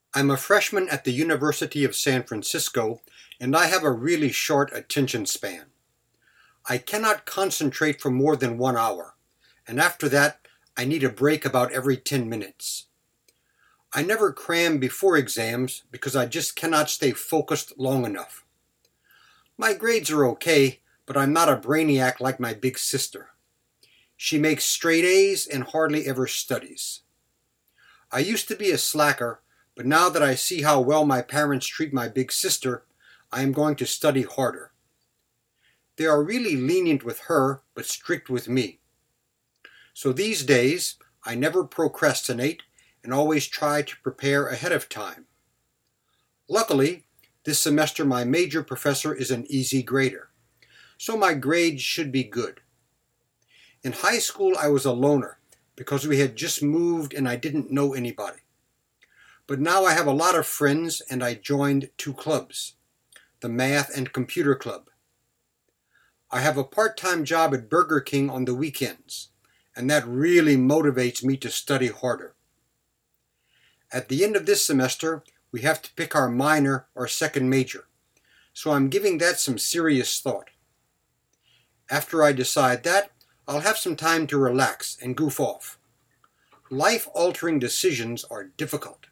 I'm a freshman at the University of San Francisco, and I have a really short attention span. I cannot concentrate for more than 1 hour, and after that, I need a break about every 10 minutes. I never cram before exams because I just cannot stay focused long enough. My grades are okay, but I'm not a brainiac like my big sister. She makes straight A's and hardly ever studies. I used to be a slacker, but now that I see how well my parents treat my big sister, I am going to study harder. They are really lenient with her, but strict with me. So these days, I never procrastinate and always try to prepare ahead of time. Luckily, this semester my major professor is an easy grader, so my grades should be good. In high school I was a loner because we had just moved and I didn't know anybody. But now I have a lot of friends and I joined 2 clubs, the Math and Computer Club. I have a part-time job at Burger King on the weekends, and that really motivates me to study harder. At the end of this semester, we have to pick our minor or second major, so I'm giving that some serious thought. After I decide that, I'll have some time to relax and goof off. Life-altering decisions are difficult.